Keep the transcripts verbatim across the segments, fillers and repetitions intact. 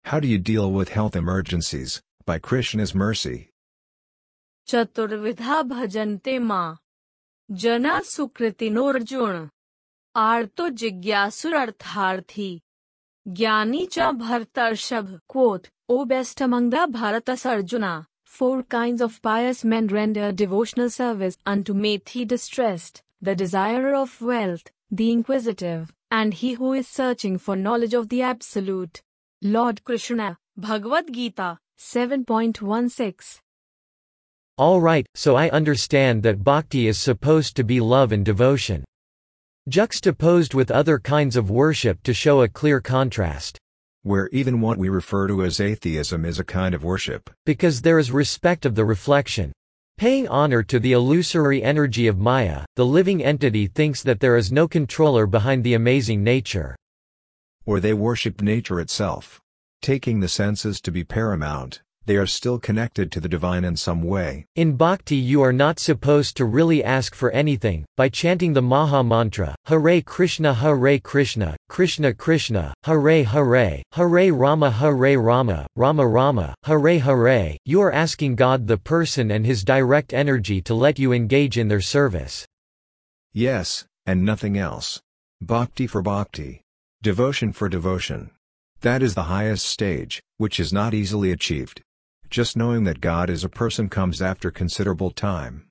How do you deal with health emergencies, by Krishna's mercy? चतुर्विधा भजन्ते मां जना सुकृतिनोर्जुन आर्तो जिज्ञासुरर्थार्थी ज्ञानी च भरतर्षभ. Quote, O best among the Bharatas Arjuna, four kinds of pious men render devotional service unto me: the distressed, the desirer of wealth, the inquisitive, and he who is searching for knowledge of the Absolute. Lord Krishna, Bhagavad Gita, seven point one six. All right, so I understand that bhakti is supposed to be love and devotion, juxtaposed with other kinds of worship to show a clear contrast. Where even what we refer to as atheism is a kind of worship. Because there is respect of the reflection. Paying honor to the illusory energy of Maya, the living entity thinks that there is no controller behind the amazing nature. Or they worship nature itself. Taking the senses to be paramount, they are still connected to the divine in some way. In bhakti you are not supposed to really ask for anything. By chanting the Maha Mantra, Hare Krishna Hare Krishna, Krishna Krishna, Hare Hare, Hare Rama Hare Rama, Rama Rama, Hare Hare, you are asking God the person and his direct energy to let you engage in their service. Yes, and nothing else. Bhakti for bhakti. Devotion for devotion. That is the highest stage, which is not easily achieved. Just knowing that God is a person comes after considerable time.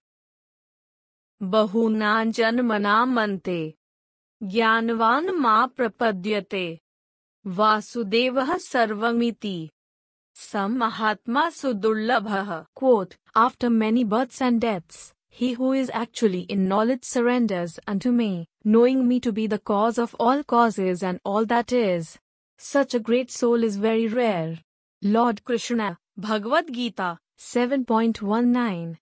Bahuna janmana mante ज्ञानवान मा प्रपद्यते वासुदेवः सर्वमिति Sam Mahatma Sudurlabha. Quote, after many births and deaths, he who is actually in knowledge surrenders unto me, knowing me to be the cause of all causes and all that is. Such a great soul is very rare. Lord Krishna, Bhagavad Gita, seven point one nine.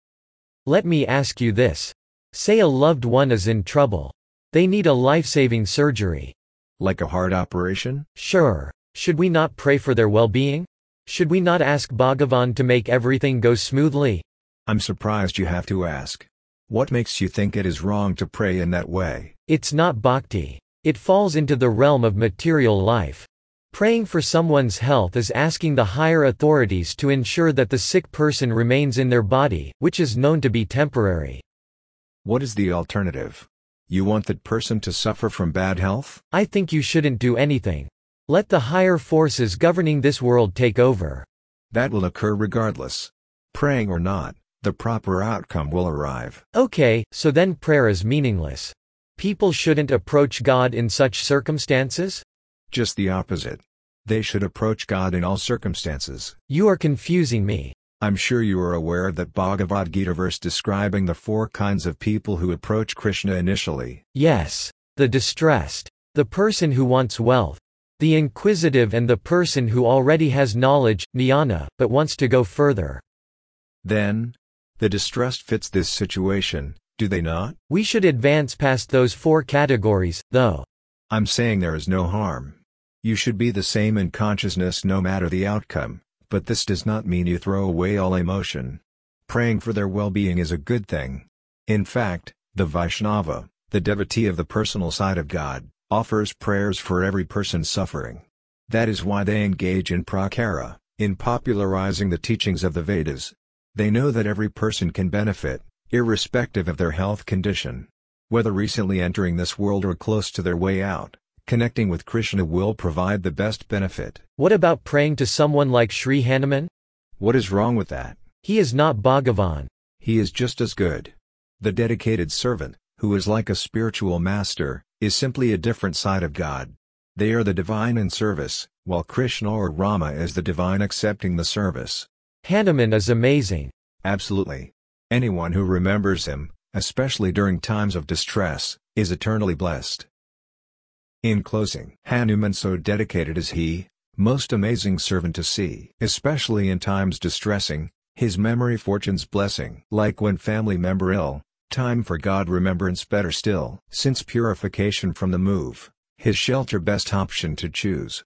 Let me ask you this. Say a loved one is in trouble. They need a life-saving surgery. Like a heart operation? Sure. Should we not pray for their well-being? Should we not ask Bhagavan to make everything go smoothly? I'm surprised you have to ask. What makes you think it is wrong to pray in that way? It's not bhakti. It falls into the realm of material life. Praying for someone's health is asking the higher authorities to ensure that the sick person remains in their body, which is known to be temporary. What is the alternative? You want that person to suffer from bad health? I think you shouldn't do anything. Let the higher forces governing this world take over. That will occur regardless. Praying or not, the proper outcome will arrive. Okay, so then prayer is meaningless. People shouldn't approach God in such circumstances? Just the opposite. They should approach God in all circumstances. You are confusing me. I'm sure you are aware of that Bhagavad Gita verse describing the four kinds of people who approach Krishna initially. Yes. The distressed. The person who wants wealth. The inquisitive and the person who already has knowledge, jnana, but wants to go further. Then, the distressed fits this situation, do they not? We should advance past those four categories, though. I'm saying there is no harm. You should be the same in consciousness no matter the outcome, but this does not mean you throw away all emotion. Praying for their well-being is a good thing. In fact, the Vaishnava, the devotee of the personal side of God, offers prayers for every person suffering. That is why they engage in prakara, in popularizing the teachings of the Vedas. They know that every person can benefit, irrespective of their health condition. Whether recently entering this world or close to their way out, connecting with Krishna will provide the best benefit. What about praying to someone like Sri Hanuman? What is wrong with that? He is not Bhagavan. He is just as good. The dedicated servant, who is like a spiritual master, is simply a different side of God. They are the divine in service, while Krishna or Rama is the divine accepting the service. Hanuman is amazing. Absolutely. Anyone who remembers him, especially during times of distress, is eternally blessed. In closing, Hanuman, so dedicated is he, most amazing servant to see. Especially in times distressing, his memory fortune's blessing. Like when family member ill, time for God remembrance better still. Since purification from the move, his shelter best option to choose.